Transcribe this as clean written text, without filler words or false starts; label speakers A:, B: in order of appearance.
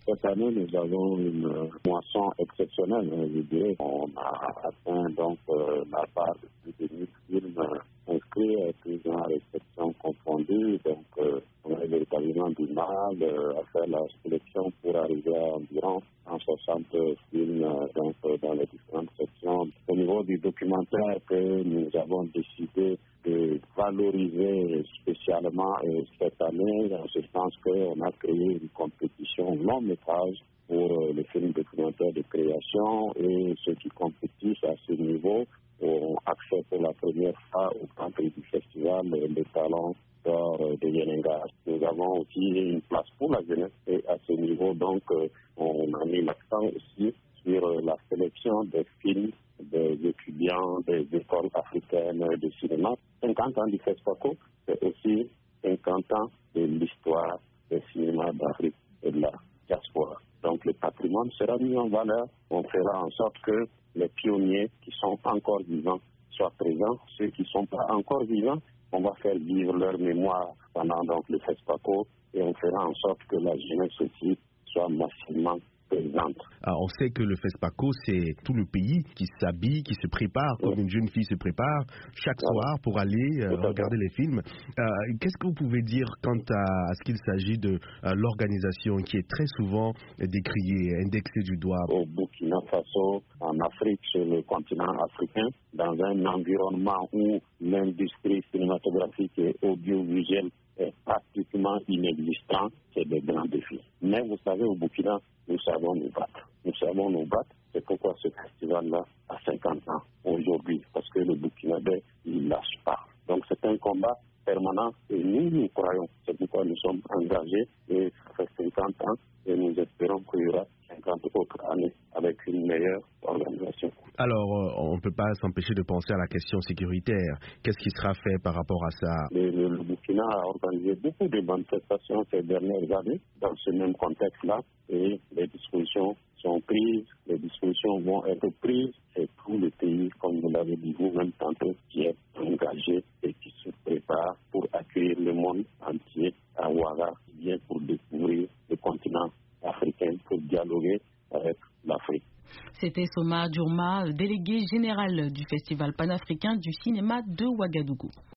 A: Cette année, nous avons une moisson exceptionnelle, je dirais. On a atteint donc la barre de plus de 1000 films inscrits, tous en réception confondue. Donc, on a véritablement du mal à faire la sélection pour arriver à environ 160 films dans les différentes sections. Au niveau du documentaire que nous avons décidé de valoriser spécialement cette année, en ce sens qu'on a créé une compétition long métrage pour les films documentaires de création, et ceux qui compétissent à ce niveau ont accès pour la première fois au Grand Prix du festival Les Talents d'Or de Yelenga. Nous avons aussi une place pour la jeunesse, et à ce niveau, donc, on a mis l'accent aussi sur la sélection des films des étudiants des écoles africaines de cinéma. 50 ans du FESPACO, c'est aussi 50 ans de l'histoire du cinéma d'Afrique et de la diaspora. Donc le patrimoine sera mis en valeur. On fera en sorte que les pionniers qui sont encore vivants soient présents. Ceux qui ne sont pas encore vivants, on va faire vivre leur mémoire pendant donc le FESPACO, et on fera en sorte que la jeunesse aussi soit massivement présente.
B: Alors, on sait que le FESPACO, c'est tout le pays qui s'habille, qui se prépare, comme une jeune fille se prépare chaque soir pour aller regarder les films. Qu'est-ce que vous pouvez dire quant à ce qu'il s'agit de l'organisation qui est très souvent décriée, indexée du doigt?
A: Au Burkina Faso, en Afrique, sur le continent africain, dans un environnement où l'industrie cinématographique et audiovisuelle est pratiquement inexistant, c'est des grands défis. Mais vous savez, au Burkina, nous savons nous battre. Nous savons nous battre. C'est pourquoi ce festival-là a 50 ans aujourd'hui, parce que le Burkinabé, il ne lâche pas. Donc c'est un combat permanent, et nous croyons. C'est pourquoi nous sommes engagés, et ça fait 50 ans, et nous espérons qu'il y aura 50 autres années avec une meilleure organisation.
B: Alors, on ne peut pas s'empêcher de penser à la question sécuritaire. Qu'est-ce qui sera fait par rapport à ça?
A: Le Burkina a organisé beaucoup de manifestations ces dernières années dans ce même contexte-là, et les dispositions sont prises, les dispositions vont être prises, et tout le pays, comme vous l'avez dit vous-même tantôt, qui est engagé et qui se prépare pour accueillir le monde entier à Ouaga, qui vient pour découvrir le continent africain, pour dialoguer avec l'Afrique.
C: C'était Soma Djourma, délégué général du Festival panafricain du cinéma de Ouagadougou.